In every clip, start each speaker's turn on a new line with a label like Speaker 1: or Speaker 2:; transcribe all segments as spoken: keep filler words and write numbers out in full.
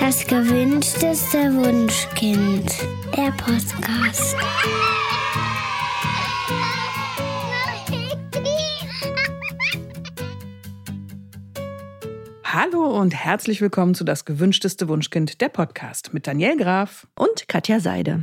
Speaker 1: Das gewünschteste Wunschkind, der Podcast.
Speaker 2: Hallo und herzlich willkommen zu Das gewünschteste Wunschkind, der Podcast mit Danielle Graf
Speaker 3: und Katja Seide.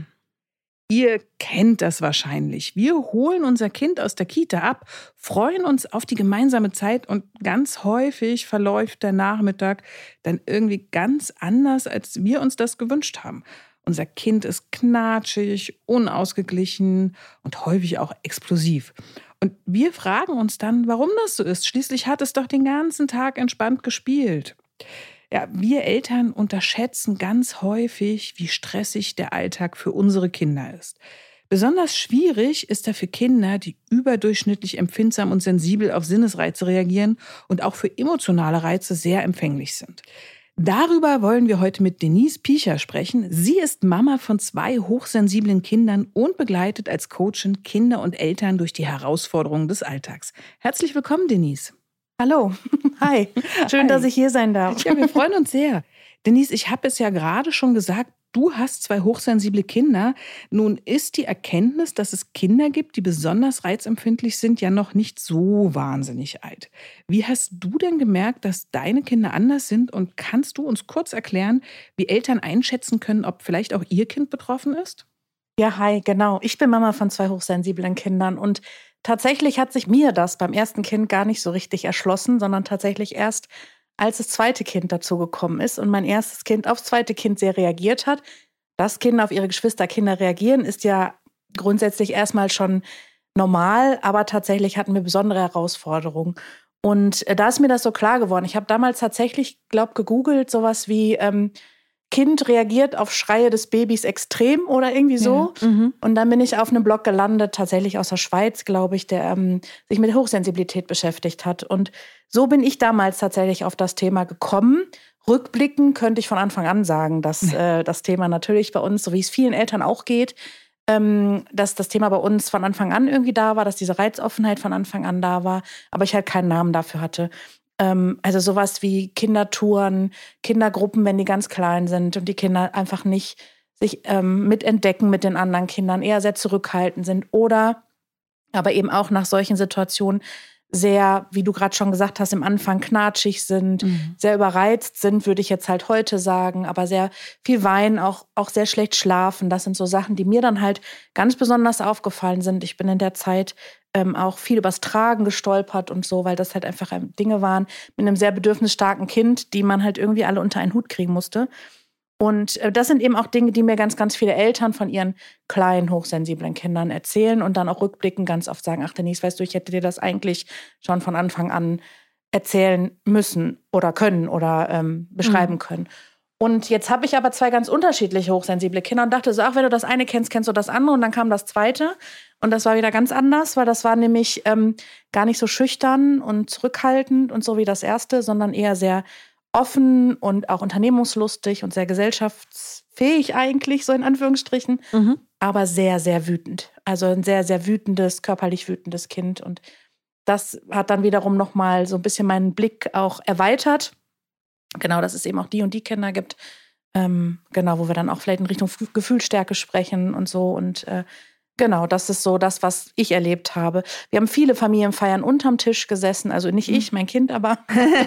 Speaker 2: Ihr kennt das wahrscheinlich. Wir holen unser Kind aus der Kita ab, freuen uns auf die gemeinsame Zeit und ganz häufig verläuft der Nachmittag dann irgendwie ganz anders, als wir uns das gewünscht haben. Unser Kind ist knatschig, unausgeglichen und häufig auch explosiv. Und wir fragen uns dann, warum das so ist. Schließlich hat es doch den ganzen Tag entspannt gespielt. Ja, wir Eltern unterschätzen ganz häufig, wie stressig der Alltag für unsere Kinder ist. Besonders schwierig ist er für Kinder, die überdurchschnittlich empfindsam und sensibel auf Sinnesreize reagieren und auch für emotionale Reize sehr empfänglich sind. Darüber wollen wir heute mit Denise Picher sprechen. Sie ist Mama von zwei hochsensiblen Kindern und begleitet als Coachin Kinder und Eltern durch die Herausforderungen des Alltags. Herzlich willkommen, Denise.
Speaker 3: Hallo, hi. Schön, hi. Dass ich hier sein darf.
Speaker 2: Ja, wir freuen uns sehr. Denise, ich habe es ja gerade schon gesagt, du hast zwei hochsensible Kinder. Nun ist die Erkenntnis, dass es Kinder gibt, die besonders reizempfindlich sind, ja noch nicht so wahnsinnig alt. Wie hast du denn gemerkt, dass deine Kinder anders sind? Und kannst du uns kurz erklären, wie Eltern einschätzen können, ob vielleicht auch ihr Kind betroffen ist?
Speaker 3: Ja, hi, genau. Ich bin Mama von zwei hochsensiblen Kindern und tatsächlich hat sich mir das beim ersten Kind gar nicht so richtig erschlossen, sondern tatsächlich erst, als das zweite Kind dazu gekommen ist und mein erstes Kind aufs zweite Kind sehr reagiert hat. Dass Kinder auf ihre Geschwisterkinder reagieren, ist ja grundsätzlich erstmal schon normal, aber tatsächlich hatten wir besondere Herausforderungen. Und da ist mir das so klar geworden. Ich habe damals tatsächlich, glaube ich, gegoogelt, sowas wie ähm, Kind reagiert auf Schreie des Babys extrem oder irgendwie so. Ja, mhm. Und dann bin ich auf einem Blog gelandet, tatsächlich aus der Schweiz, glaube ich, der ähm, sich mit Hochsensibilität beschäftigt hat. Und so bin ich damals tatsächlich auf das Thema gekommen. Rückblickend könnte ich von Anfang an sagen, dass äh, das Thema natürlich bei uns, so wie es vielen Eltern auch geht, ähm, dass das Thema bei uns von Anfang an irgendwie da war, dass diese Reizoffenheit von Anfang an da war, aber ich halt keinen Namen dafür hatte. Also sowas wie Kindertouren, Kindergruppen, wenn die ganz klein sind und die Kinder einfach nicht sich ähm, mitentdecken mit den anderen Kindern, eher sehr zurückhaltend sind oder aber eben auch nach solchen Situationen sehr, wie du gerade schon gesagt hast, im Anfang knatschig sind, mhm. sehr überreizt sind, würde ich jetzt halt heute sagen, aber sehr viel weinen, auch, auch sehr schlecht schlafen. Das sind so Sachen, die mir dann halt ganz besonders aufgefallen sind. Ich bin in der Zeit ähm, auch viel übers Tragen gestolpert und so, weil das halt einfach Dinge waren mit einem sehr bedürfnisstarken Kind, die man halt irgendwie alle unter einen Hut kriegen musste. Und das sind eben auch Dinge, die mir ganz, ganz viele Eltern von ihren kleinen, hochsensiblen Kindern erzählen und dann auch rückblickend ganz oft sagen, ach Denise, weißt du, ich hätte dir das eigentlich schon von Anfang an erzählen müssen oder können oder ähm, beschreiben mhm. können. Und jetzt habe ich aber zwei ganz unterschiedliche hochsensible Kinder und dachte so, ach, wenn du das eine kennst, kennst du das andere. Und dann kam das zweite und das war wieder ganz anders, weil das war nämlich ähm, gar nicht so schüchtern und zurückhaltend und so wie das erste, sondern eher sehr offen und auch unternehmungslustig und sehr gesellschaftsfähig eigentlich, so in Anführungsstrichen, mhm. aber sehr, sehr wütend. Also ein sehr, sehr wütendes, körperlich wütendes Kind. Und das hat dann wiederum nochmal so ein bisschen meinen Blick auch erweitert. Genau, dass es eben auch die und die Kinder gibt. Ähm, genau, wo wir dann auch vielleicht in Richtung Gefühlsstärke sprechen und so. Und äh, genau, das ist so das, was ich erlebt habe. Wir haben viele Familienfeiern unterm Tisch gesessen, also nicht ich, mein Kind, aber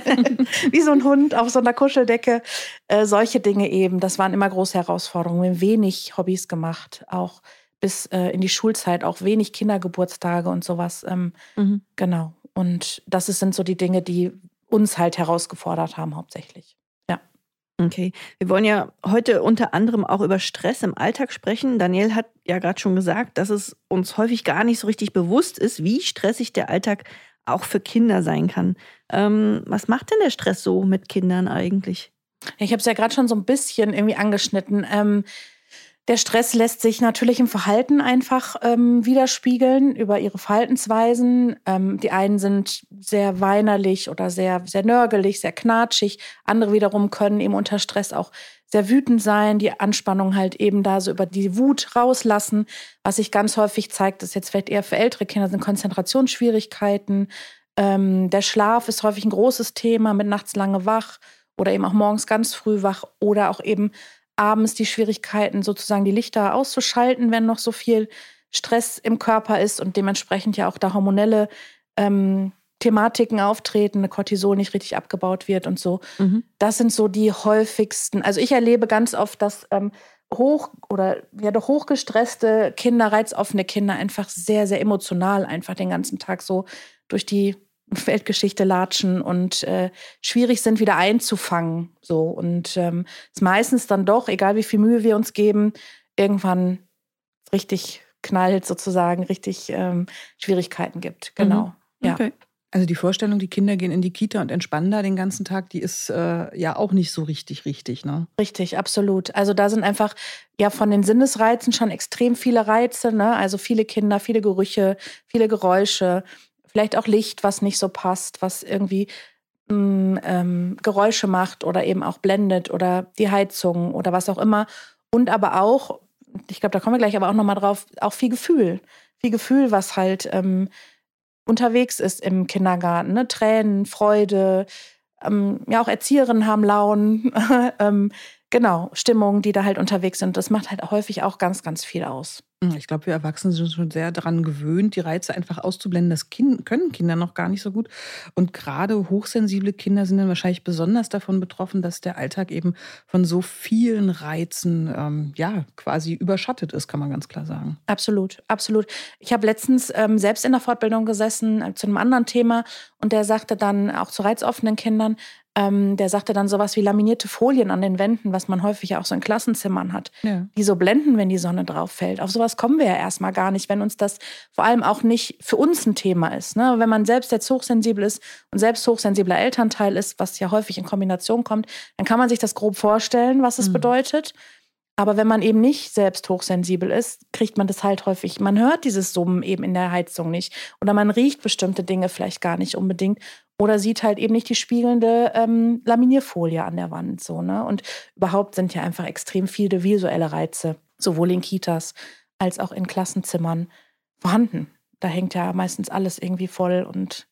Speaker 3: wie so ein Hund auf so einer Kuscheldecke. Äh, solche Dinge eben, das waren immer große Herausforderungen. Wir haben wenig Hobbys gemacht, auch bis äh, in die Schulzeit, auch wenig Kindergeburtstage und sowas. Ähm, mhm. Genau, und das sind so die Dinge, die uns halt herausgefordert haben hauptsächlich. Ja.
Speaker 4: Okay, wir wollen ja heute unter anderem auch über Stress im Alltag sprechen. Danielle hat ja gerade schon gesagt, dass es uns häufig gar nicht so richtig bewusst ist, wie stressig der Alltag auch für Kinder sein kann. Ähm, was macht denn der Stress so mit Kindern eigentlich?
Speaker 3: Ich habe es ja gerade schon so ein bisschen irgendwie angeschnitten. Ähm, Der Stress lässt sich natürlich im Verhalten einfach ähm, widerspiegeln über ihre Verhaltensweisen. Ähm, die einen sind sehr weinerlich oder sehr, sehr nörgelig, sehr knatschig. Andere wiederum können eben unter Stress auch sehr wütend sein, die Anspannung halt eben da so über die Wut rauslassen. Was sich ganz häufig zeigt, ist jetzt vielleicht eher für ältere Kinder, sind Konzentrationsschwierigkeiten. Ähm, der Schlaf ist häufig ein großes Thema mit nachts lange wach oder eben auch morgens ganz früh wach oder auch eben abends die Schwierigkeiten, sozusagen die Lichter auszuschalten, wenn noch so viel Stress im Körper ist und dementsprechend ja auch da hormonelle ähm, Thematiken auftreten, Cortisol nicht richtig abgebaut wird und so. Mhm. Das sind so die häufigsten. Also ich erlebe ganz oft, dass ähm, hoch oder ja doch hochgestresste Kinder, reizoffene Kinder einfach sehr, sehr emotional einfach den ganzen Tag so durch die Weltgeschichte latschen und äh, schwierig sind, wieder einzufangen. So. Und ähm, es meistens dann doch, egal wie viel Mühe wir uns geben, irgendwann richtig knallt sozusagen, richtig ähm, Schwierigkeiten gibt. Genau.
Speaker 2: Mhm. Okay. Ja. Also die Vorstellung, die Kinder gehen in die Kita und entspannen da den ganzen Tag, die ist äh, ja auch nicht so richtig richtig, ne?
Speaker 3: Richtig, absolut. Also da sind einfach ja von den Sinnesreizen schon extrem viele Reize, ne? Also viele Kinder, viele Gerüche, viele Geräusche, vielleicht auch Licht, was nicht so passt, was irgendwie mh, ähm, Geräusche macht oder eben auch blendet oder die Heizung oder was auch immer. Und aber auch, ich glaube, da kommen wir gleich aber auch nochmal drauf, auch viel Gefühl. Viel Gefühl, was halt ähm, unterwegs ist im Kindergarten. Ne? Tränen, Freude, ähm, ja auch Erzieherinnen haben Launen, ähm, genau, Stimmungen, die da halt unterwegs sind. Das macht halt häufig auch ganz, ganz viel aus.
Speaker 2: Ich glaube, wir Erwachsene sind schon sehr daran gewöhnt, die Reize einfach auszublenden. Das kind, können Kinder noch gar nicht so gut. Und gerade hochsensible Kinder sind dann wahrscheinlich besonders davon betroffen, dass der Alltag eben von so vielen Reizen ähm, ja quasi überschattet ist, kann man ganz klar sagen.
Speaker 3: Absolut, absolut. Ich habe letztens ähm, selbst in der Fortbildung gesessen äh, zu einem anderen Thema und der sagte dann auch zu reizoffenen Kindern, Ähm, der sagte dann sowas wie laminierte Folien an den Wänden, was man häufig ja auch so in Klassenzimmern hat, ja. Die so blenden, wenn die Sonne drauf fällt. Auf sowas kommen wir ja erstmal gar nicht, wenn uns das vor allem auch nicht für uns ein Thema ist. Ne? Wenn man selbst jetzt hochsensibel ist und selbst hochsensibler Elternteil ist, was ja häufig in Kombination kommt, dann kann man sich das grob vorstellen, was es mhm. bedeutet. Aber wenn man eben nicht selbst hochsensibel ist, kriegt man das halt häufig. Man hört dieses Summen eben in der Heizung nicht. Oder man riecht bestimmte Dinge vielleicht gar nicht unbedingt. Oder sieht halt eben nicht die spiegelnde ähm, Laminierfolie an der Wand. So, ne? Und überhaupt sind ja einfach extrem viele visuelle Reize, sowohl in Kitas als auch in Klassenzimmern vorhanden. Da hängt ja meistens alles irgendwie voll. Und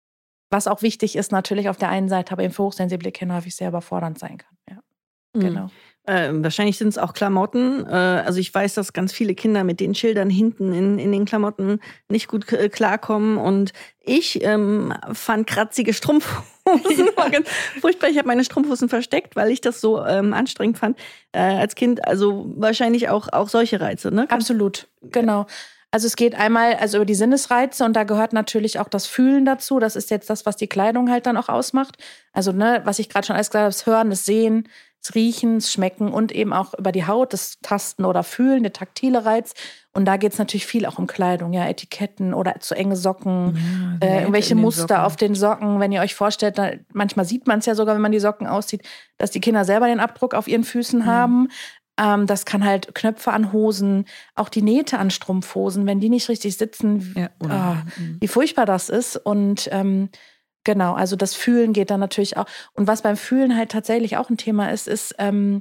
Speaker 3: was auch wichtig ist natürlich auf der einen Seite, aber eben für hochsensible Kinder häufig sehr überfordernd sein kann. Ja,
Speaker 4: mhm. Genau. Äh, wahrscheinlich sind es auch Klamotten. Äh, also ich weiß, dass ganz viele Kinder mit den Schildern hinten in, in den Klamotten nicht gut k- klarkommen. Und ich ähm, fand kratzige Strumpfhosen ganz furchtbar. Ich habe meine Strumpfhosen versteckt, weil ich das so ähm, anstrengend fand äh, als Kind. Also wahrscheinlich auch, auch solche Reize, ne?
Speaker 3: Absolut, genau. Also es geht einmal also über die Sinnesreize und da gehört natürlich auch das Fühlen dazu. Das ist jetzt das, was die Kleidung halt dann auch ausmacht. Also ne, was ich gerade schon alles gesagt habe, das Hören, das Sehen, das Riechen, das Schmecken und eben auch über die Haut, das Tasten oder Fühlen, der taktile Reiz. Und da geht es natürlich viel auch um Kleidung, ja, Etiketten oder zu enge Socken, ja, äh, irgendwelche Muster Socken. Auf den Socken. Wenn ihr euch vorstellt, da, manchmal sieht man es ja sogar, wenn man die Socken auszieht, dass die Kinder selber den Abdruck auf ihren Füßen mhm. haben. Ähm, das kann halt Knöpfe an Hosen, auch die Nähte an Strumpfhosen, wenn die nicht richtig sitzen, ja, oh, wie furchtbar das ist. Und ähm, genau, also das Fühlen geht dann natürlich auch. Und was beim Fühlen halt tatsächlich auch ein Thema ist, ist ähm,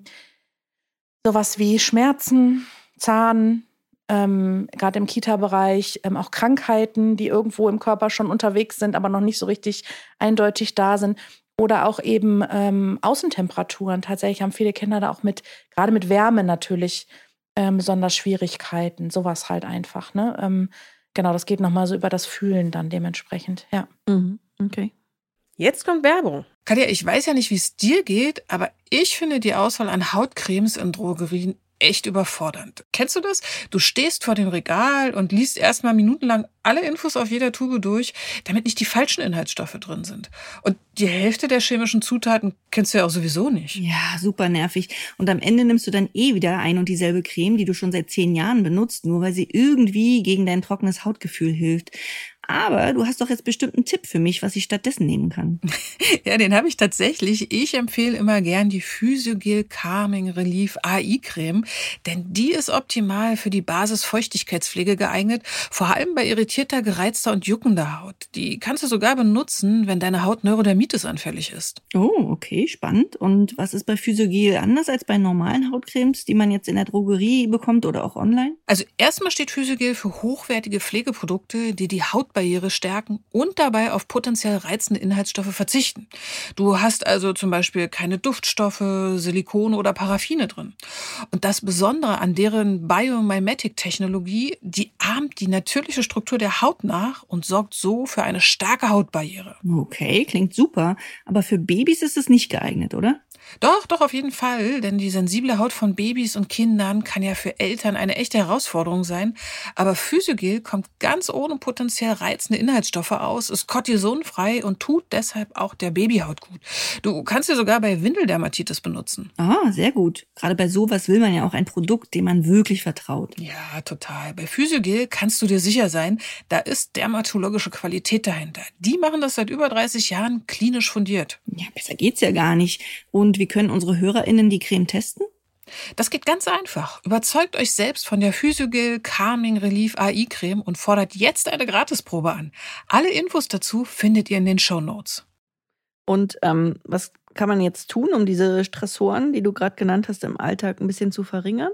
Speaker 3: sowas wie Schmerzen, Zahn, ähm, gerade im Kita-Bereich, ähm, auch Krankheiten, die irgendwo im Körper schon unterwegs sind, aber noch nicht so richtig eindeutig da sind. Oder auch eben ähm, Außentemperaturen. Tatsächlich haben viele Kinder da auch mit, gerade mit Wärme natürlich, ähm, besonders Schwierigkeiten. Sowas halt einfach. Ne? Ähm, genau, das geht nochmal so über das Fühlen dann dementsprechend. Ja.
Speaker 4: Mhm. Okay.
Speaker 5: Jetzt kommt Werbung.
Speaker 2: Katja, ich weiß ja nicht, wie es dir geht, aber ich finde die Auswahl an Hautcremes in Drogerien echt überfordernd. Kennst du das? Du stehst vor dem Regal und liest erstmal minutenlang alle Infos auf jeder Tube durch, damit nicht die falschen Inhaltsstoffe drin sind. Und die Hälfte der chemischen Zutaten kennst du ja auch sowieso nicht.
Speaker 4: Ja, super nervig. Und am Ende nimmst du dann eh wieder ein und dieselbe Creme, die du schon seit zehn Jahren benutzt, nur weil sie irgendwie gegen dein trockenes Hautgefühl hilft. Aber du hast doch jetzt bestimmt einen Tipp für mich, was ich stattdessen nehmen kann.
Speaker 2: Ja, den habe ich tatsächlich. Ich empfehle immer gern die Physiogel Calming Relief A I-Creme, denn die ist optimal für die Basis-Feuchtigkeitspflege geeignet, vor allem bei irritierter, gereizter und juckender Haut. Die kannst du sogar benutzen, wenn deine Haut Neurodermitis anfällig ist.
Speaker 4: Oh, okay, spannend. Und was ist bei Physiogel anders als bei normalen Hautcremes, die man jetzt in der Drogerie bekommt oder auch online?
Speaker 2: Also erstmal steht Physiogel für hochwertige Pflegeprodukte, die die Haut Hautbarriere stärken und dabei auf potenziell reizende Inhaltsstoffe verzichten. Du hast also zum Beispiel keine Duftstoffe, Silikone oder Paraffine drin. Und das Besondere an deren Biomimetic-Technologie, die ahmt die natürliche Struktur der Haut nach und sorgt so für eine starke Hautbarriere.
Speaker 4: Okay, klingt super. Aber für Babys ist es nicht geeignet, oder?
Speaker 2: Doch, doch, auf jeden Fall, denn die sensible Haut von Babys und Kindern kann ja für Eltern eine echte Herausforderung sein. Aber Physiogel kommt ganz ohne potenziell reizende Inhaltsstoffe aus, ist kortisonfrei und tut deshalb auch der Babyhaut gut. Du kannst sie sogar bei Windeldermatitis benutzen.
Speaker 4: Ah, sehr gut. Gerade bei sowas will man ja auch ein Produkt, dem man wirklich vertraut.
Speaker 2: Ja, total. Bei Physiogel kannst du dir sicher sein, da ist dermatologische Qualität dahinter. Die machen das seit über dreißig Jahren klinisch fundiert.
Speaker 4: Ja, besser geht's ja gar nicht. Und wie können unsere HörerInnen die Creme testen?
Speaker 2: Das geht ganz einfach. Überzeugt euch selbst von der Physiogel Calming Relief A I Creme und fordert jetzt eine Gratisprobe an. Alle Infos dazu findet ihr in den Shownotes.
Speaker 4: Und ähm, was kann man jetzt tun, um diese Stressoren, die du gerade genannt hast, im Alltag ein bisschen zu verringern?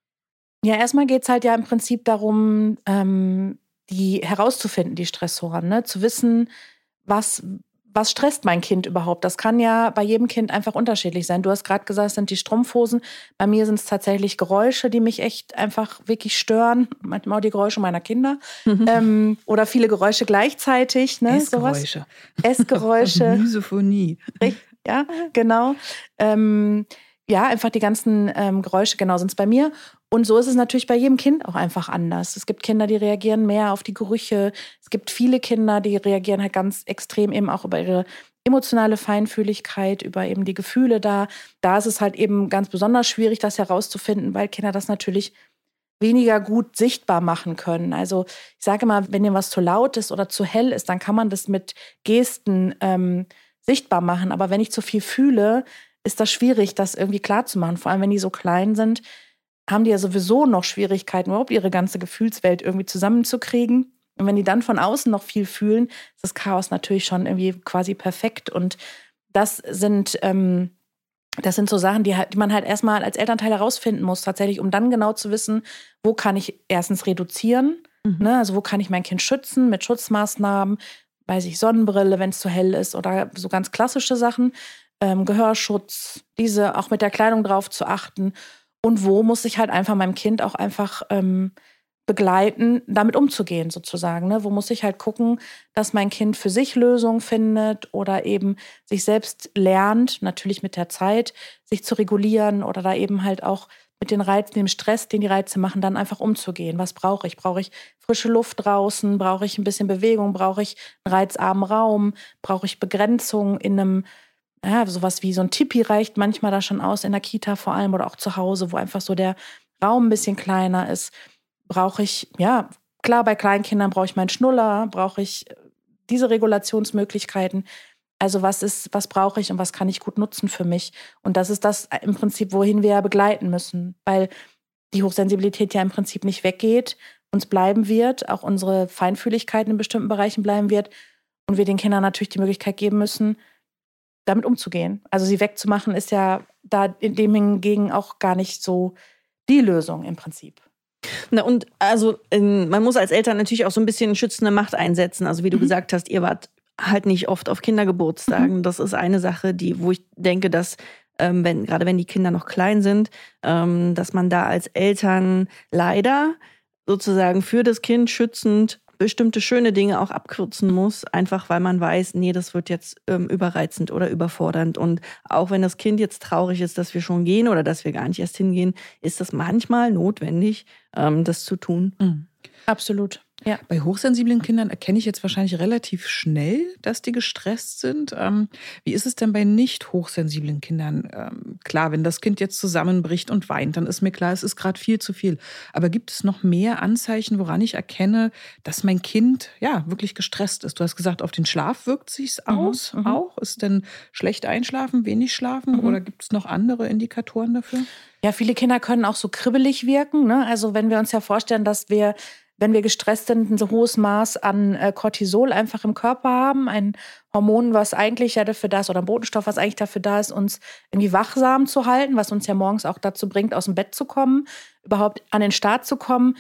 Speaker 3: Ja, erstmal geht es halt ja im Prinzip darum, ähm, die herauszufinden, die Stressoren, ne? Zu wissen, was, was stresst mein Kind überhaupt. Das kann ja bei jedem Kind einfach unterschiedlich sein. Du hast gerade gesagt, es sind die Strumpfhosen. Bei mir sind es tatsächlich Geräusche, die mich echt einfach wirklich stören. Manchmal auch die Geräusche meiner Kinder. ähm, oder viele Geräusche gleichzeitig. Ne?
Speaker 2: Essgeräusche.
Speaker 3: Sowas. Essgeräusche.
Speaker 2: Misophonie.
Speaker 3: Ja, genau. Ähm, ja, einfach die ganzen ähm, Geräusche, genau, sind es bei mir. Und so ist es natürlich bei jedem Kind auch einfach anders. Es gibt Kinder, die reagieren mehr auf die Gerüche. Es gibt viele Kinder, die reagieren halt ganz extrem eben auch über ihre emotionale Feinfühligkeit, über eben die Gefühle da. Da ist es halt eben ganz besonders schwierig, das herauszufinden, weil Kinder das natürlich weniger gut sichtbar machen können. Also ich sage mal, wenn dir was zu laut ist oder zu hell ist, dann kann man das mit Gesten ähm, sichtbar machen. Aber wenn ich zu viel fühle, ist das schwierig, das irgendwie klar zu machen. Vor allem, wenn die so klein sind, haben die ja sowieso noch Schwierigkeiten, überhaupt ihre ganze Gefühlswelt irgendwie zusammenzukriegen. Und wenn die dann von außen noch viel fühlen, ist das Chaos natürlich schon irgendwie quasi perfekt. Und das sind, ähm, das sind so Sachen, die, halt, die man halt erstmal als Elternteil herausfinden muss, tatsächlich, um dann genau zu wissen, wo kann ich erstens reduzieren, mhm. ne? Also wo kann ich mein Kind schützen mit Schutzmaßnahmen, weiß ich, Sonnenbrille, wenn es zu hell ist, oder so ganz klassische Sachen, ähm, Gehörschutz, diese auch mit der Kleidung drauf zu achten. Und wo muss ich halt einfach meinem Kind auch einfach ähm, begleiten, damit umzugehen sozusagen. Ne? Wo muss ich halt gucken, dass mein Kind für sich Lösungen findet oder eben sich selbst lernt, natürlich mit der Zeit, sich zu regulieren oder da eben halt auch mit den Reizen, dem Stress, den die Reize machen, dann einfach umzugehen. Was brauche ich? Brauche ich frische Luft draußen? Brauche ich ein bisschen Bewegung? Brauche ich einen reizarmen Raum? Brauche ich Begrenzung in einem, ja, sowas wie so ein Tipi reicht manchmal da schon aus, in der Kita vor allem oder auch zu Hause, wo einfach so der Raum ein bisschen kleiner ist. Brauche ich, ja, klar, bei Kleinkindern brauche ich meinen Schnuller, brauche ich diese Regulationsmöglichkeiten. Also was ist, was brauche ich und was kann ich gut nutzen für mich? Und das ist das im Prinzip, wohin wir ja begleiten müssen, weil die Hochsensibilität ja im Prinzip nicht weggeht, uns bleiben wird, auch unsere Feinfühligkeit in bestimmten Bereichen bleiben wird und wir den Kindern natürlich die Möglichkeit geben müssen, damit umzugehen. Also sie wegzumachen ist ja da in dem hingegen auch gar nicht so die Lösung im Prinzip.
Speaker 4: Na und also man muss als Eltern natürlich auch so ein bisschen schützende Macht einsetzen. Also wie du mhm. gesagt hast, ihr wart halt nicht oft auf Kindergeburtstagen. Mhm. Das ist eine Sache, die, wo ich denke, dass ähm, wenn gerade wenn die Kinder noch klein sind, ähm, dass man da als Eltern leider sozusagen für das Kind schützend bestimmte schöne Dinge auch abkürzen muss, einfach weil man weiß, nee, das wird jetzt ähm, überreizend oder überfordernd. Und auch wenn das Kind jetzt traurig ist, dass wir schon gehen oder dass wir gar nicht erst hingehen, ist das manchmal notwendig, ähm, das zu tun.
Speaker 3: Mhm. Absolut. Ja.
Speaker 2: Bei hochsensiblen Kindern erkenne ich jetzt wahrscheinlich relativ schnell, dass die gestresst sind. Ähm, wie ist es denn bei nicht hochsensiblen Kindern? Ähm, klar, wenn das Kind jetzt zusammenbricht und weint, dann ist mir klar, es ist gerade viel zu viel. Aber gibt es noch mehr Anzeichen, woran ich erkenne, dass mein Kind ja wirklich gestresst ist? Du hast gesagt, auf den Schlaf wirkt sich's aus
Speaker 3: mhm.
Speaker 2: auch. Ist denn schlecht einschlafen, wenig schlafen mhm. oder gibt es noch andere Indikatoren dafür?
Speaker 3: Ja, viele Kinder können auch so kribbelig wirken. Ne? Also wenn wir uns ja vorstellen, dass wir wenn wir gestresst sind, ein so hohes Maß an äh, Cortisol einfach im Körper haben, ein Hormon, was eigentlich ja dafür da ist, oder ein Botenstoff, was eigentlich dafür da ist, uns irgendwie wachsam zu halten, was uns ja morgens auch dazu bringt, aus dem Bett zu kommen, überhaupt an den Start zu kommen.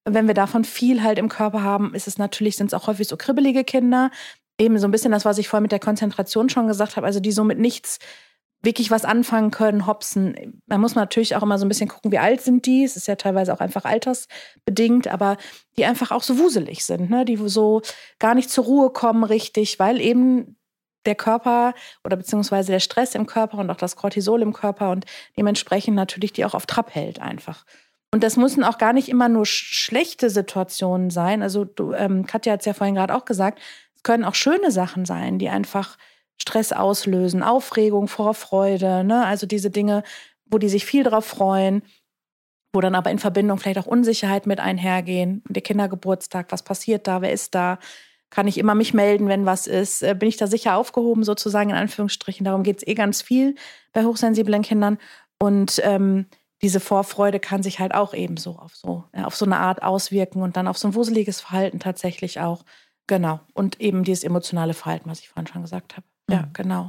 Speaker 3: wenn wir davon viel halt im Körper haben, ist es natürlich, sind es auch häufig so kribbelige Kinder. Eben so ein bisschen das, was ich vorhin mit der Konzentration schon gesagt habe, also die so mit nichts wirklich was anfangen können, hopsen. Da muss man natürlich auch immer so ein bisschen gucken, wie alt sind die. Es ist ja teilweise auch einfach altersbedingt, aber die einfach auch so wuselig sind, ne? Die so gar nicht zur Ruhe kommen richtig, weil eben der Körper oder beziehungsweise der Stress im Körper und auch das Cortisol im Körper und dementsprechend natürlich die auch auf Trab hält einfach. Und das müssen auch gar nicht immer nur schlechte Situationen sein. Also du, ähm, Katja hat es ja vorhin gerade auch gesagt, es können auch schöne Sachen sein, die einfach Stress auslösen, Aufregung, Vorfreude, ne? Also diese Dinge, wo die sich viel drauf freuen, wo dann aber in Verbindung vielleicht auch Unsicherheit mit einhergehen. Der Kindergeburtstag, was passiert da, wer ist da? Kann ich immer mich melden, wenn was ist? Bin ich da sicher aufgehoben, sozusagen in Anführungsstrichen? Darum geht es eh ganz viel bei hochsensiblen Kindern. Und ähm, diese Vorfreude kann sich halt auch ebenso auf so, ja, auf so eine Art auswirken und dann auf so ein wuseliges Verhalten tatsächlich auch. Genau. Und eben dieses emotionale Verhalten, was ich vorhin schon gesagt habe. Ja, mhm. genau.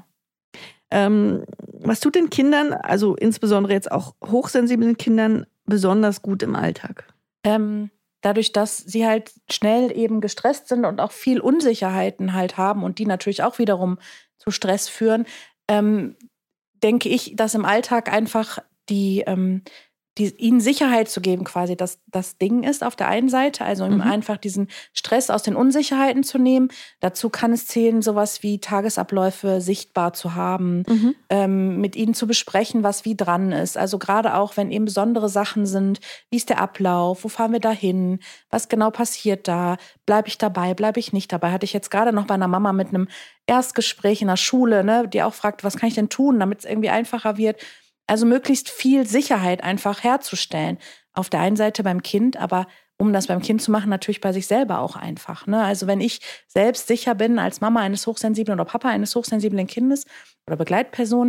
Speaker 4: Ähm, was tut den Kindern, also insbesondere jetzt auch hochsensiblen Kindern, besonders gut im Alltag?
Speaker 3: Ähm, dadurch, dass sie halt schnell eben gestresst sind und auch viel Unsicherheiten halt haben und die natürlich auch wiederum zu Stress führen, ähm, denke ich, dass im Alltag einfach die, ähm, die ihnen Sicherheit zu geben, quasi das, das Ding ist auf der einen Seite, also mhm. einfach diesen Stress aus den Unsicherheiten zu nehmen. Dazu kann es zählen, sowas wie Tagesabläufe sichtbar zu haben, mhm. ähm, mit ihnen zu besprechen, was wie dran ist. Also gerade auch, wenn eben besondere Sachen sind, wie ist der Ablauf, wo fahren wir da hin, was genau passiert da, bleibe ich dabei, bleibe ich nicht dabei. Hatte ich jetzt gerade noch bei einer Mama mit einem Erstgespräch in der Schule, ne, die auch fragt, was kann ich denn tun, damit es irgendwie einfacher wird. Also möglichst viel Sicherheit einfach herzustellen. Auf der einen Seite beim Kind, aber um das beim Kind zu machen, natürlich bei sich selber auch einfach. Ne? Also wenn ich selbst sicher bin als Mama eines hochsensiblen oder Papa eines hochsensiblen Kindes oder Begleitperson,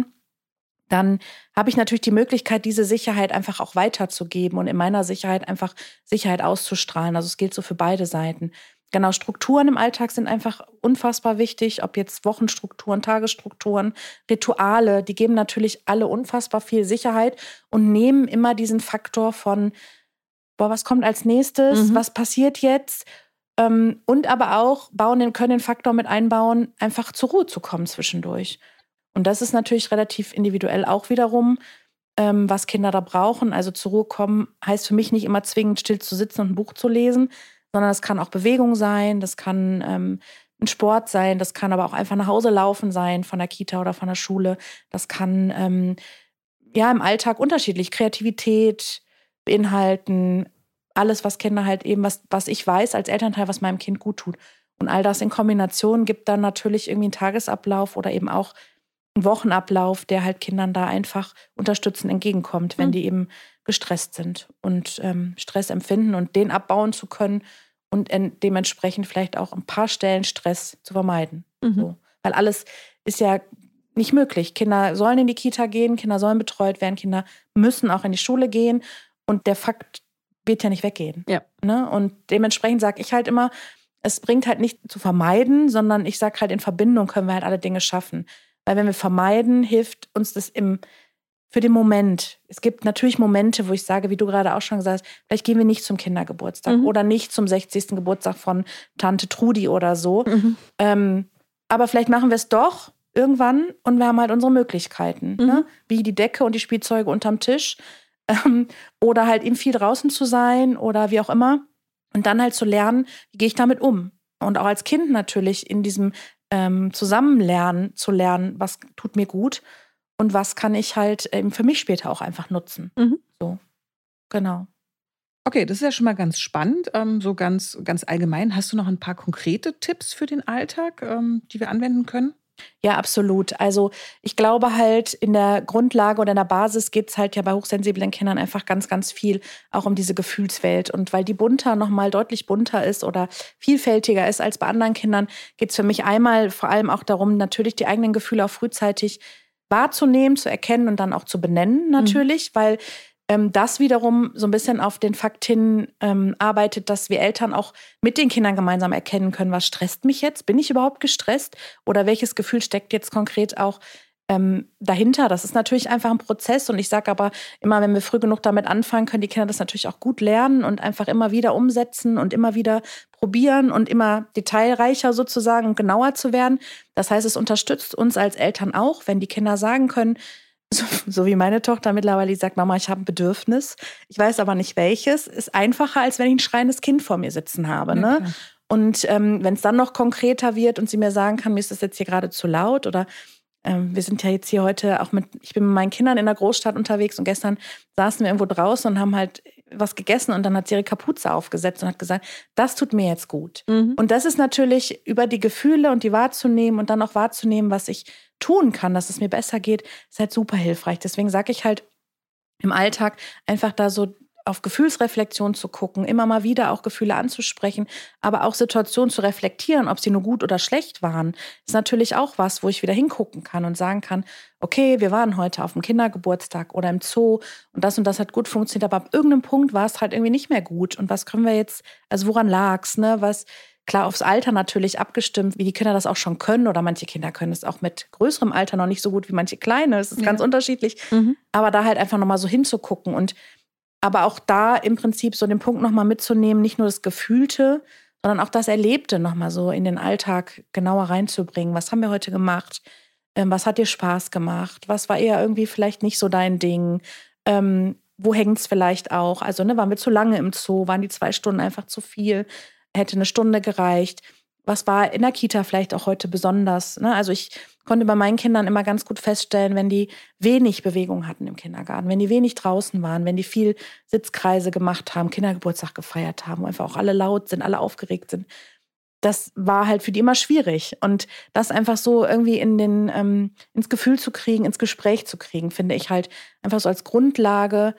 Speaker 3: dann habe ich natürlich die Möglichkeit, diese Sicherheit einfach auch weiterzugeben und in meiner Sicherheit einfach Sicherheit auszustrahlen. Also es gilt so für beide Seiten. Genau, Strukturen im Alltag sind einfach unfassbar wichtig, ob jetzt Wochenstrukturen, Tagesstrukturen, Rituale, die geben natürlich alle unfassbar viel Sicherheit und nehmen immer diesen Faktor von, boah, was kommt als nächstes, mhm. was passiert jetzt? Ähm, und aber auch bauen den, können den Faktor mit einbauen, einfach zur Ruhe zu kommen zwischendurch. Und das ist natürlich relativ individuell auch wiederum, ähm, was Kinder da brauchen. Also zur Ruhe kommen heißt für mich nicht immer zwingend still zu sitzen und ein Buch zu lesen, sondern das kann auch Bewegung sein, das kann ähm, ein Sport sein, das kann aber auch einfach nach Hause laufen sein von der Kita oder von der Schule. Das kann ähm, ja im Alltag unterschiedlich Kreativität beinhalten, alles, was Kinder halt eben, was, was ich weiß als Elternteil, was meinem Kind gut tut. Und all das in Kombination gibt dann natürlich irgendwie einen Tagesablauf oder eben auch einen Wochenablauf, der halt Kindern da einfach unterstützend entgegenkommt, wenn mhm. die eben gestresst sind und ähm, Stress empfinden und den abbauen zu können und en- dementsprechend vielleicht auch ein paar Stellen Stress zu vermeiden. Mhm. So. Weil alles ist ja nicht möglich. Kinder sollen in die Kita gehen, Kinder sollen betreut werden, Kinder müssen auch in die Schule gehen und der Fakt wird ja nicht weggehen. Ja. Ne? Und dementsprechend sage ich halt immer, es bringt halt nicht zu vermeiden, sondern ich sage halt, in Verbindung können wir halt alle Dinge schaffen. Weil wenn wir vermeiden, hilft uns das im, für den Moment. Es gibt natürlich Momente, wo ich sage, wie du gerade auch schon gesagt hast, vielleicht gehen wir nicht zum Kindergeburtstag mhm. oder nicht zum sechzigsten Geburtstag von Tante Trudi oder so. Mhm. Ähm, aber vielleicht machen wir es doch irgendwann und wir haben halt unsere Möglichkeiten. Mhm. Ne? Wie die Decke und die Spielzeuge unterm Tisch. Ähm, oder halt eben viel draußen zu sein oder wie auch immer. Und dann halt zu lernen, wie gehe ich damit um? Und auch als Kind natürlich in diesem ähm, Zusammenlernen zu lernen, was tut mir gut und was kann ich halt eben für mich später auch einfach nutzen. Mhm. So, genau.
Speaker 2: Okay, das ist ja schon mal ganz spannend, ähm, so ganz, ganz allgemein. Hast du noch ein paar konkrete Tipps für den Alltag, ähm, die wir anwenden können?
Speaker 3: Ja, absolut. Also ich glaube halt, in der Grundlage oder in der Basis geht es halt ja bei hochsensiblen Kindern einfach ganz, ganz viel auch um diese Gefühlswelt. Und weil die bunter, nochmal deutlich bunter ist oder vielfältiger ist als bei anderen Kindern, geht es für mich einmal vor allem auch darum, natürlich die eigenen Gefühle auch frühzeitig wahrzunehmen, zu erkennen und dann auch zu benennen natürlich, mhm. weil ähm, das wiederum so ein bisschen auf den Fakt hin ähm, arbeitet, dass wir Eltern auch mit den Kindern gemeinsam erkennen können, was stresst mich jetzt? Bin ich überhaupt gestresst? Oder welches Gefühl steckt jetzt konkret auch ähm, dahinter. Das ist natürlich einfach ein Prozess und ich sage aber immer, wenn wir früh genug damit anfangen, können die Kinder das natürlich auch gut lernen und einfach immer wieder umsetzen und immer wieder probieren und immer detailreicher sozusagen und genauer zu werden. Das heißt, es unterstützt uns als Eltern auch, wenn die Kinder sagen können, so, so wie meine Tochter mittlerweile, die sagt, Mama, ich habe ein Bedürfnis, ich weiß aber nicht welches, ist einfacher, als wenn ich ein schreiendes Kind vor mir sitzen habe.
Speaker 2: Ja,
Speaker 3: ne?
Speaker 2: klar.
Speaker 3: Und ähm, wenn es dann noch konkreter wird und sie mir sagen kann, mir ist das jetzt hier gerade zu laut oder ähm, wir sind ja jetzt hier heute auch mit, ich bin mit meinen Kindern in der Großstadt unterwegs und gestern saßen wir irgendwo draußen und haben halt was gegessen und dann hat sie ihre Kapuze aufgesetzt und hat gesagt, das tut mir jetzt gut.
Speaker 4: Mhm.
Speaker 3: Und das ist natürlich über die Gefühle und die wahrzunehmen und dann auch wahrzunehmen, was ich tun kann, dass es mir besser geht, ist halt super hilfreich. Deswegen sage ich halt im Alltag einfach da so auf Gefühlsreflexion zu gucken, immer mal wieder auch Gefühle anzusprechen, aber auch Situationen zu reflektieren, ob sie nur gut oder schlecht waren, ist natürlich auch was, wo ich wieder hingucken kann und sagen kann, okay, wir waren heute auf dem Kindergeburtstag oder im Zoo und das und das hat gut funktioniert, aber ab irgendeinem Punkt war es halt irgendwie nicht mehr gut. Und was können wir jetzt, also woran lag's, ne? Was, klar, aufs Alter natürlich abgestimmt, wie die Kinder das auch schon können oder manche Kinder können es auch mit größerem Alter noch nicht so gut wie manche Kleine, es ist
Speaker 2: Ja.
Speaker 3: ganz unterschiedlich,
Speaker 4: Mhm.
Speaker 3: aber da halt einfach nochmal so hinzugucken und aber auch da im Prinzip so den Punkt nochmal mitzunehmen, nicht nur das Gefühlte, sondern auch das Erlebte nochmal so in den Alltag genauer reinzubringen. Was haben wir heute gemacht? Ähm, was hat dir Spaß gemacht? Was war eher irgendwie vielleicht nicht so dein Ding? Ähm, wo hängt es vielleicht auch? Also ne, waren wir zu lange im Zoo? Waren die zwei Stunden einfach zu viel? Hätte eine Stunde gereicht? Was war in der Kita vielleicht auch heute besonders? Ne? Also ich konnte bei meinen Kindern immer ganz gut feststellen, wenn die wenig Bewegung hatten im Kindergarten, wenn die wenig draußen waren, wenn die viel Sitzkreise gemacht haben, Kindergeburtstag gefeiert haben, wo einfach auch alle laut sind, alle aufgeregt sind. Das war halt für die immer schwierig. Und das einfach so irgendwie in den, ähm, ins Gefühl zu kriegen, ins Gespräch zu kriegen, finde ich halt einfach so als Grundlage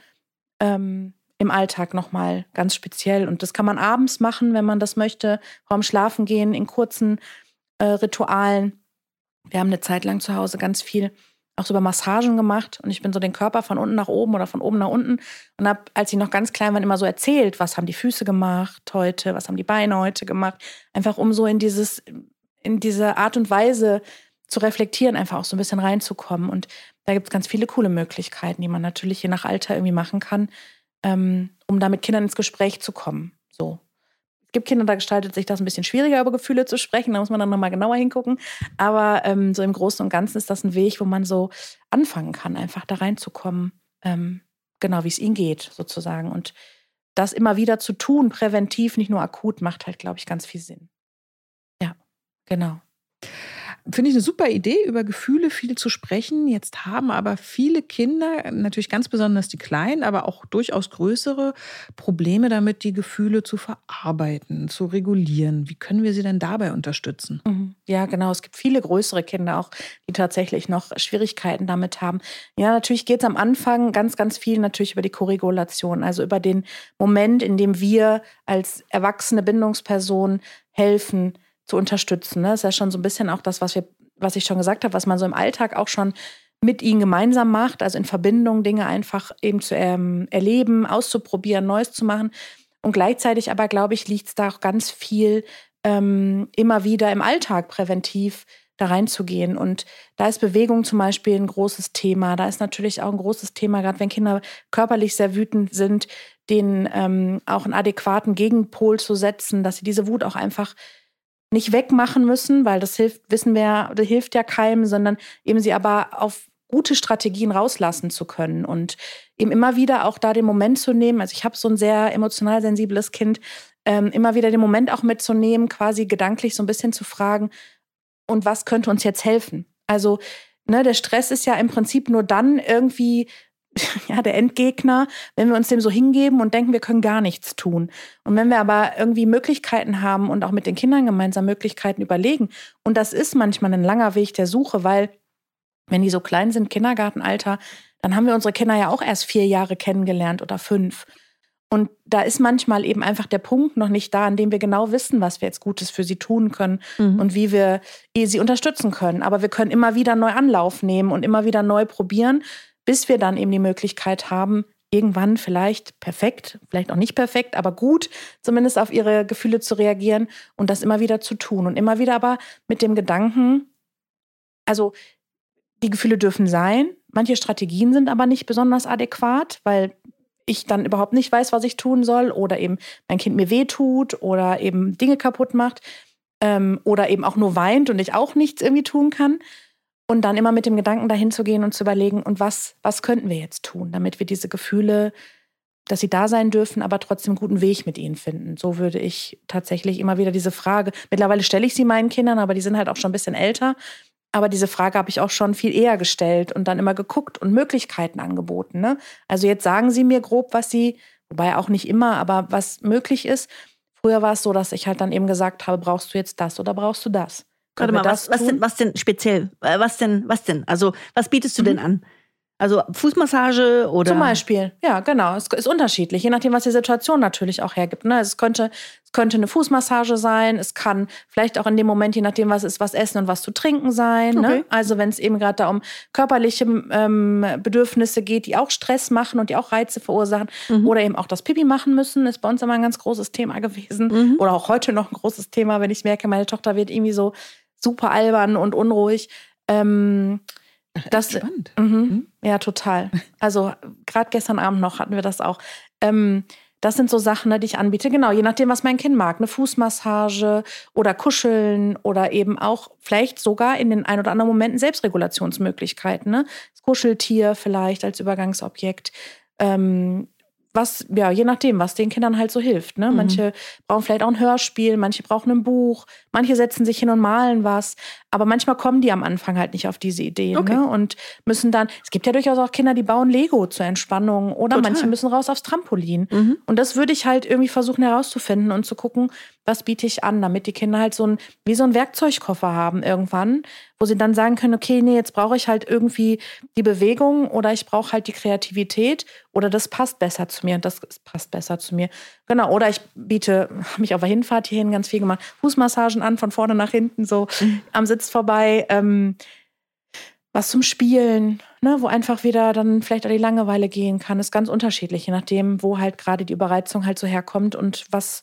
Speaker 3: ähm, im Alltag nochmal ganz speziell. Und das kann man abends machen, wenn man das möchte, vorm Schlafengehen, in kurzen äh, Ritualen. Wir haben eine Zeit lang zu Hause ganz viel auch so über Massagen gemacht und ich bin so den Körper von unten nach oben oder von oben nach unten und habe, als ich noch ganz klein war, immer so erzählt, was haben die Füße gemacht heute, was haben die Beine heute gemacht, einfach um so in dieses, in diese Art und Weise zu reflektieren, einfach auch so ein bisschen reinzukommen. Und da gibt es ganz viele coole Möglichkeiten, die man natürlich je nach Alter irgendwie machen kann, ähm, um da mit Kindern ins Gespräch zu kommen. So. Es gibt Kinder, da gestaltet sich das ein bisschen schwieriger, über Gefühle zu sprechen. Da muss man dann nochmal genauer hingucken. Aber ähm, so im Großen und Ganzen ist das ein Weg, wo man so anfangen kann, einfach da reinzukommen, ähm, genau wie es ihnen geht, sozusagen. Und das immer wieder zu tun, präventiv, nicht nur akut, macht halt, glaube ich, ganz viel Sinn. Ja, genau.
Speaker 2: Finde ich eine super Idee, über Gefühle viel zu sprechen. Jetzt haben aber viele Kinder, natürlich ganz besonders die Kleinen, aber auch durchaus größere, Probleme damit, die Gefühle zu verarbeiten, zu regulieren. Wie können wir sie denn dabei unterstützen?
Speaker 3: Mhm. Ja, genau. Es gibt viele größere Kinder auch, die tatsächlich noch Schwierigkeiten damit haben. Ja, natürlich geht es am Anfang ganz, ganz viel natürlich über die Koregulation, also über den Moment, in dem wir als erwachsene Bindungsperson helfen, zu unterstützen. Das ist ja schon so ein bisschen auch das, was wir, was ich schon gesagt habe, was man so im Alltag auch schon mit ihnen gemeinsam macht, also in Verbindung Dinge einfach eben zu ähm, erleben, auszuprobieren, Neues zu machen. Und gleichzeitig aber, glaube ich, liegt es da auch ganz viel ähm, immer wieder im Alltag präventiv da reinzugehen. Und da ist Bewegung zum Beispiel ein großes Thema. Da ist natürlich auch ein großes Thema, gerade wenn Kinder körperlich sehr wütend sind, denen ähm, auch einen adäquaten Gegenpol zu setzen, dass sie diese Wut auch einfach nicht wegmachen müssen, weil das hilft, wissen wir, das hilft ja keinem, sondern eben sie aber auf gute Strategien rauslassen zu können und eben immer wieder auch da den Moment zu nehmen. Also ich habe so ein sehr emotional sensibles Kind, ähm, immer wieder den Moment auch mitzunehmen, quasi gedanklich so ein bisschen zu fragen, und was könnte uns jetzt helfen? Also ne, der Stress ist ja im Prinzip nur dann irgendwie ja, der Endgegner, wenn wir uns dem so hingeben und denken, wir können gar nichts tun. Und wenn wir aber irgendwie Möglichkeiten haben und auch mit den Kindern gemeinsam Möglichkeiten überlegen, und das ist manchmal ein langer Weg der Suche, weil wenn die so klein sind, Kindergartenalter, dann haben wir unsere Kinder ja auch erst vier Jahre kennengelernt oder fünf. Und da ist manchmal eben einfach der Punkt noch nicht da, an dem wir genau wissen, was wir jetzt Gutes für sie tun können mhm. und wie wir sie unterstützen können. Aber wir können immer wieder neu Anlauf nehmen und immer wieder neu probieren, bis wir dann eben die Möglichkeit haben, irgendwann vielleicht perfekt, vielleicht auch nicht perfekt, aber gut zumindest auf ihre Gefühle zu reagieren und das immer wieder zu tun. Und immer wieder aber mit dem Gedanken, also die Gefühle dürfen sein. Manche Strategien sind aber nicht besonders adäquat, weil ich dann überhaupt nicht weiß, was ich tun soll oder eben mein Kind mir wehtut oder eben Dinge kaputt macht ähm, oder eben auch nur weint und ich auch nichts irgendwie tun kann. Und dann immer mit dem Gedanken dahin zu gehen und zu überlegen, und was, was könnten wir jetzt tun, damit wir diese Gefühle, dass sie da sein dürfen, aber trotzdem einen guten Weg mit ihnen finden. So würde ich tatsächlich immer wieder diese Frage, mittlerweile stelle ich sie meinen Kindern, aber die sind halt auch schon ein bisschen älter. Aber diese Frage habe ich auch schon viel eher gestellt und dann immer geguckt und Möglichkeiten angeboten. Ne? Also jetzt sagen sie mir grob, was sie, wobei auch nicht immer, aber was möglich ist. Früher war es so, dass ich halt dann eben gesagt habe, brauchst du jetzt das oder brauchst du das?
Speaker 4: Warte mal, was, was, denn, was denn speziell? Was denn, was denn? Also, was bietest du mhm. denn an? Also Fußmassage oder?
Speaker 3: Zum Beispiel, ja, genau. Es ist unterschiedlich, je nachdem, was die Situation natürlich auch hergibt. Ne? Es könnte, es könnte eine Fußmassage sein, es kann vielleicht auch in dem Moment, je nachdem, was ist, was essen und was zu trinken sein. Okay. Ne? Also wenn es eben gerade da um körperliche ähm, Bedürfnisse geht, die auch Stress machen und die auch Reize verursachen mhm. oder eben auch das Pipi machen müssen, ist bei uns immer ein ganz großes Thema gewesen. Mhm. Oder auch heute noch ein großes Thema, wenn ich merke, meine Tochter wird irgendwie so super albern und unruhig. Ähm, Das,
Speaker 2: spannend.
Speaker 3: Mhm, mhm. Ja, total. Also gerade gestern Abend noch hatten wir das auch. Ähm, das sind so Sachen, ne, die ich anbiete. Genau, je nachdem, was mein Kind mag. Eine Fußmassage oder Kuscheln oder eben auch vielleicht sogar in den ein oder anderen Momenten Selbstregulationsmöglichkeiten. Ne? Das Kuscheltier vielleicht als Übergangsobjekt. Ähm, Was, ja, je nachdem, was den Kindern halt so hilft. Ne? Mhm. Manche brauchen vielleicht auch ein Hörspiel, manche brauchen ein Buch, manche setzen sich hin und malen was. Aber manchmal kommen die am Anfang halt nicht auf diese Ideen. Okay. Ne? Und müssen dann, es gibt ja durchaus auch Kinder, die bauen Lego zur Entspannung oder Total. Manche müssen raus aufs Trampolin. Mhm. Und das würde ich halt irgendwie versuchen herauszufinden und zu gucken, was biete ich an, damit die Kinder halt so ein, wie so einen Werkzeugkoffer haben irgendwann, wo sie dann sagen können, okay, nee, jetzt brauche ich halt irgendwie die Bewegung oder ich brauche halt die Kreativität oder das passt besser zu mir und das passt besser zu mir. Genau, oder ich biete, habe mich auf der Hinfahrt hierhin ganz viel gemacht, Fußmassagen an, von vorne nach hinten, so mhm. am Sitz vorbei, ähm, was zum Spielen, ne, wo einfach wieder dann vielleicht auch die Langeweile gehen kann, ist ganz unterschiedlich, je nachdem, wo halt gerade die Überreizung halt so herkommt und was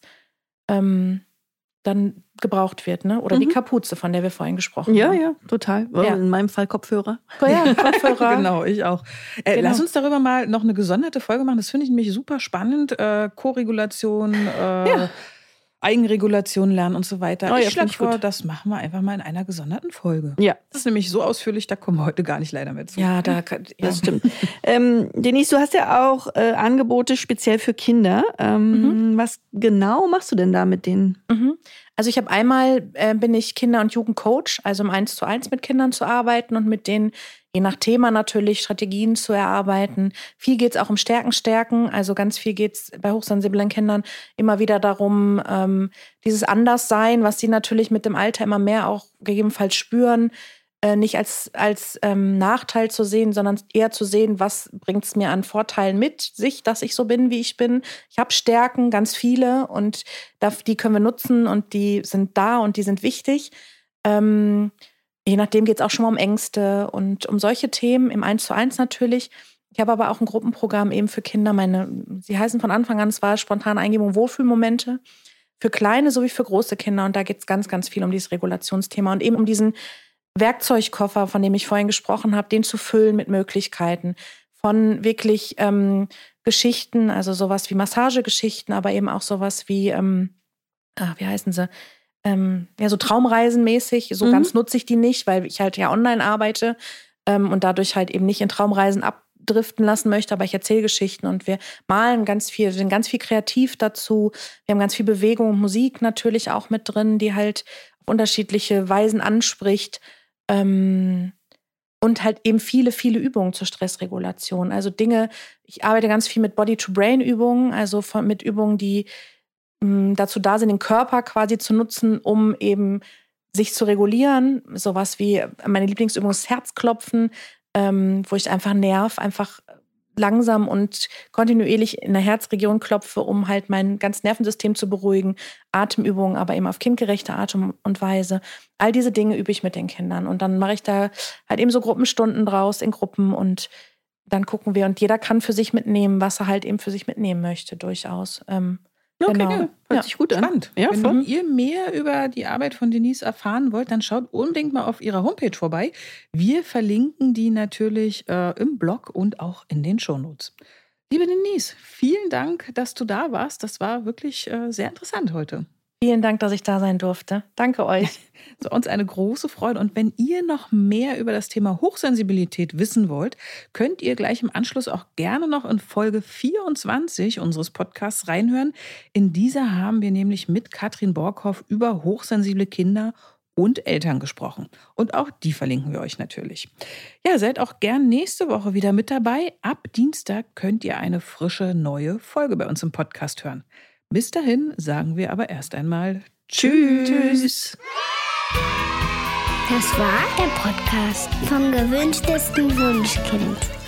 Speaker 3: ähm, dann gebraucht wird, ne? Oder mhm. die Kapuze, von der wir vorhin gesprochen
Speaker 4: ja,
Speaker 3: haben.
Speaker 4: Ja, ja, total. Ja. In meinem Fall Kopfhörer.
Speaker 3: Ja, Kopfhörer.
Speaker 2: Genau, ich auch. Äh, genau. Lass uns darüber mal noch eine gesonderte Folge machen. Das finde ich nämlich super spannend. Äh, Koregulation, äh, ja. Eigenregulation lernen und so weiter. Oh, ich ja, schlage vor, gut. das machen wir einfach mal in einer gesonderten Folge.
Speaker 4: Ja.
Speaker 2: Das ist nämlich so ausführlich, da kommen wir heute gar nicht leider mehr zu.
Speaker 3: Ja, da kann, ja.
Speaker 4: das stimmt. ähm, Denise, du hast ja auch äh, Angebote speziell für Kinder. Ähm, mhm. Was genau machst du denn da mit denen?
Speaker 3: Mhm. Also ich habe einmal, äh, bin ich Kinder- und Jugendcoach, also im Eins zu eins mit Kindern zu arbeiten und mit denen je nach Thema natürlich Strategien zu erarbeiten. Viel geht es auch um Stärken, Stärken. Also ganz viel geht es bei hochsensiblen Kindern immer wieder darum, ähm, dieses Anderssein, was sie natürlich mit dem Alter immer mehr auch gegebenenfalls spüren, äh, nicht als, als ähm, Nachteil zu sehen, sondern eher zu sehen, was bringt es mir an Vorteilen mit sich, dass ich so bin, wie ich bin. Ich habe Stärken, ganz viele, und die können wir nutzen und die sind da und die sind wichtig. Ähm, Je nachdem geht es auch schon mal um Ängste und um solche Themen, im Eins zu eins natürlich. Ich habe aber auch ein Gruppenprogramm eben für Kinder. Meine, sie heißen von Anfang an, es war spontane Eingebung, Wohlfühlmomente. Für kleine sowie für große Kinder. Und da geht es ganz, ganz viel um dieses Regulationsthema und eben um diesen Werkzeugkoffer, von dem ich vorhin gesprochen habe, den zu füllen mit Möglichkeiten. Von wirklich ähm, Geschichten, also sowas wie Massagegeschichten, aber eben auch sowas wie, ähm, ach, wie heißen sie? Ähm, ja, so Traumreisenmäßig, so mhm. ganz nutze ich die nicht, weil ich halt ja online arbeite ähm, und dadurch halt eben nicht in Traumreisen abdriften lassen möchte, aber ich erzähle Geschichten und wir malen ganz viel, sind ganz viel kreativ dazu. Wir haben ganz viel Bewegung und Musik natürlich auch mit drin, die halt auf unterschiedliche Weisen anspricht ähm, und halt eben viele, viele Übungen zur Stressregulation. Also Dinge, ich arbeite ganz viel mit Body-to-Brain-Übungen, also von, mit Übungen, die dazu da sind, den Körper quasi zu nutzen, um eben sich zu regulieren. Sowas wie meine Lieblingsübung ist Herzklopfen, ähm, wo ich einfach Nerv einfach langsam und kontinuierlich in der Herzregion klopfe, um halt mein ganzes Nervensystem zu beruhigen. Atemübungen, aber eben auf kindgerechte Art und Weise. All diese Dinge übe ich mit den Kindern. Und dann mache ich da halt eben so Gruppenstunden draus in Gruppen und dann gucken wir. Und jeder kann für sich mitnehmen, was er halt eben für sich mitnehmen möchte, durchaus. Ähm,
Speaker 2: Okay,
Speaker 3: Genau.
Speaker 2: ja.
Speaker 4: Hört
Speaker 3: Ja.
Speaker 4: sich gut an.
Speaker 2: Spannend.
Speaker 4: Ja,
Speaker 2: Wenn
Speaker 4: voll.
Speaker 2: ihr mehr über die Arbeit von Denise erfahren wollt, dann schaut unbedingt mal auf ihrer Homepage vorbei. Wir verlinken die natürlich äh, im Blog und auch in den Shownotes. Liebe Denise, vielen Dank, dass du da warst. Das war wirklich äh, sehr interessant heute.
Speaker 3: Vielen Dank, dass ich da sein durfte. Danke euch.
Speaker 2: So, uns eine große Freude. Und wenn ihr noch mehr über das Thema Hochsensibilität wissen wollt, könnt ihr gleich im Anschluss auch gerne noch in Folge vierundzwanzig unseres Podcasts reinhören. In dieser haben wir nämlich mit Katrin Borkhoff über hochsensible Kinder und Eltern gesprochen. Und auch die verlinken wir euch natürlich. Ja, seid auch gern nächste Woche wieder mit dabei. Ab Dienstag könnt ihr eine frische neue Folge bei uns im Podcast hören. Bis dahin sagen wir aber erst einmal Tschüss. Tschüss.
Speaker 1: Das war der Podcast vom gewünschtesten Wunschkind.